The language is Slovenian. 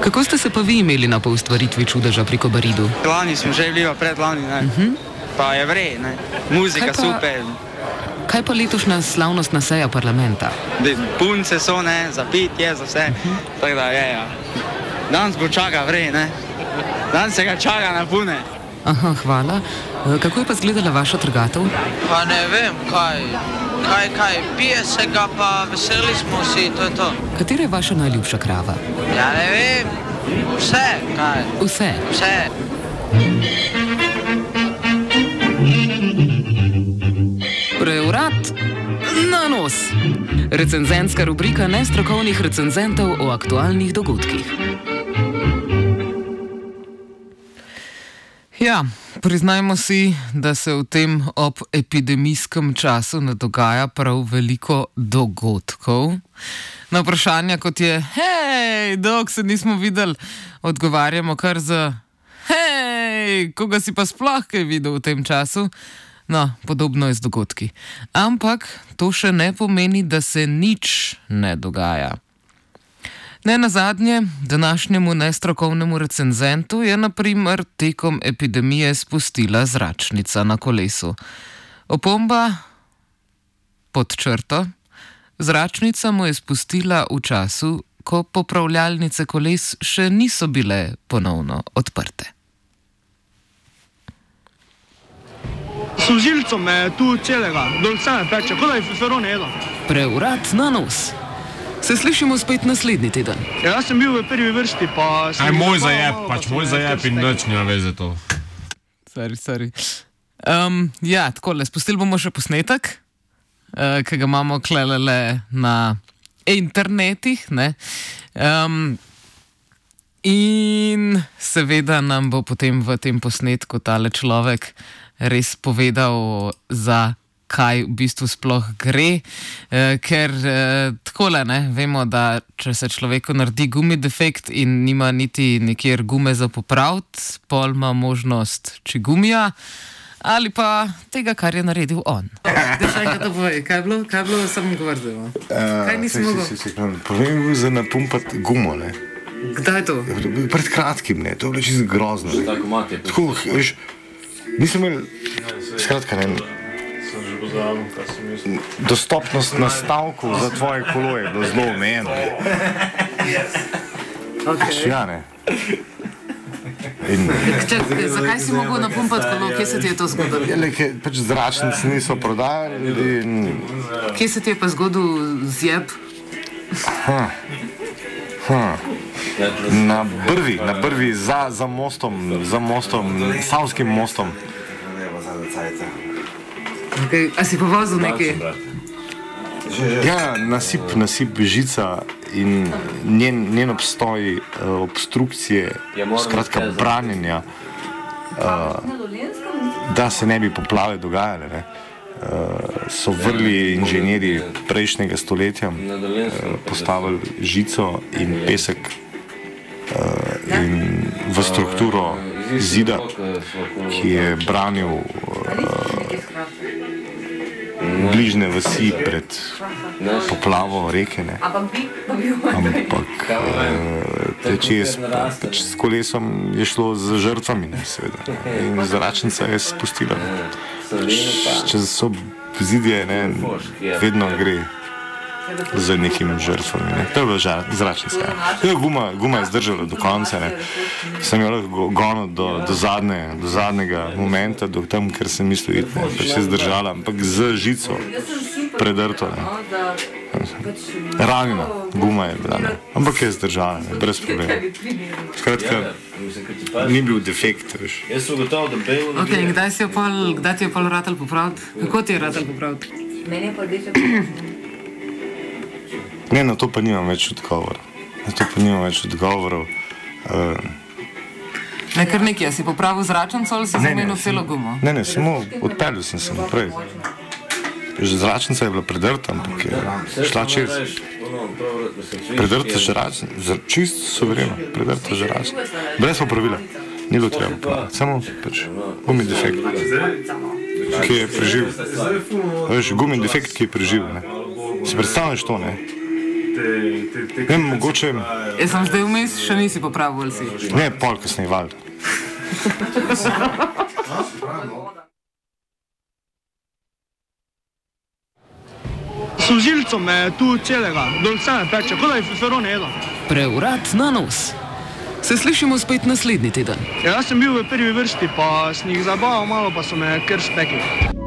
Kako ste se pa vi imeli na poustvaritvi čudeža pri Kobaridu? Lani smo že bili, predlani, ne. Pa je vrej, ne. Muzika super. Kaj pa letošnja slavnostna seja parlamenta? Punce so, ne, za pitje, za vse. Tako da je, ja. Danes bo čaka vrej, ne. Danes se ga čaka na pune. Aha, hvala. Kako je pa izgledala vaša trgatev? Pa ne vem, kaj, pije se ga, pa veseli smo vsi, to je to. Katera je vaša najljubša krava? Ja ne vem, vse, kaj. Vse? Vse. Preurat na nos. Recenzentska rubrika nestrokovnih recenzentov o aktualnih dogodkih. Ja, priznajmo si, da se v tem ob epidemijskem času ne dogaja prav veliko dogodkov. Na vprašanja, kot je, hej, dolgo se nismo videli, odgovarjamo kar z, hej, koga si pa sploh kaj videl v tem času? No, podobno je z dogodki. Ampak to še ne pomeni, da se nič ne dogaja. Ne nazadnje, današnjemu nestrokovnemu recenzentu je na primer tekom epidemije spustila zračnica na kolesu. Opomba pod črto. Zračnica mu je spustila v času, ko popravljalnice koles še niso bile ponovno odprte. Služilco me je tu celega, dol vse me peče, kot da je feferone jedel. Preurat na nos. Se slišimo spet naslednji teden. Ja, jaz sem bil v prvi vrsti, pa... Aj, moj zajeb in nič nima veze to. Sorry. Ja, takole, spustili bomo še posnetek, ki ga imamo klelele na internetih, ne. In seveda nam bo potem v tem posnetku tale človek res povedal, za kaj v bistvu sploh gre, ker takole, ne, vemo, da če se človeku naredi gumi defekt in nima niti nekjer gume za popraviti, pol ima možnost čigumija ali pa tega, kar je naredil on. Da še enkrat to povej, kaj je bilo, samo govoril. Kaj nisem mogel? Problem je bil za napumpati gumo, ne. Kdaj to? Pred kratkim, ne, to je bilo čisto grozno. Tako, veš, nisem imel, skratka, ne, dostopnost nastavkov za tvoje kolo je bilo zelo omejeno. Ja, ne. Zakaj si mogel napumpati kolo? Kje se ti je to zgodilo? Pač zračnic niso prodajali in... Kje se ti je pa zgodil zjeb? Na brvi, za mostom, Savskim mostom. Okay. A si povozil nekaj? Ja, nasip žica in njen obstoj, obstrukcije, skratka branjenja, da se ne bi poplave dogajale, ne. So vrli inženirji prejšnjega stoletja postavili žico in pesek in v strukturo zida, ki je branil bližnje vasi pred poplavo reke, ne. Ampak s kolesom je šlo z žrtvami, ne, seveda. In zračnica je spustila. Če so zidje, ne, vedno gre z nekimi žrtvami, ne. To je bila zračnica. Guma je zdržala do konca, ne. Sem jo lahko gonil do zadnjega momenta, do tam, ker sem mislil iti, ne. Pač je zdržala, ampak z žico predrto, ne. Ranjena guma je bila, ne. Ampak je zdržala, ne, brez problema. Skratka, ni bil defekt, veš. Ok, in kdaj ti je pol ratal popraviti? Kako ti je ratal popraviti? Meni je pa rdeče. Ne, na to pa nimam več odgovorov. Ne, kar nekaj, si popravil zračnico ali si zamenil celo gumo? Ne, samo odpeljal sem se naprej. Zračnica je bila predrta, ampak je šla čez. Predrta žračnica, čisto suvereno, predrta žračnica. Brez popravila, ni bilo treba popraviti, samo pač gumi defekt, ki je preživel. Veš, gumi defekt, ki je preživel, ne. Si predstavljaš to, ne? Gumi defekt, ki je preživel, ne. Samo pač gumi defekt, ki je preživel. Veš, gumi defekt, ki je preživel, ne. Si predstavljaš to, ne? Gumi defekt, ki je preživel, ne. Samo pač gumi defekt, ki je preživel, ne. Si predstavljaš to, ne? Ne, mogoče, Jaz sem zdaj vmes, še nisi popravil, ali si? ne, pol kasneje val. Solzilco me tu celega, dol vse me peče, kot da je feferone jedel. Preurat na nos. Se slišimo spet naslednji teden. Jaz sem bil v prvi vrsti, pa sem jih zabaval malo, pa so me kar spekli.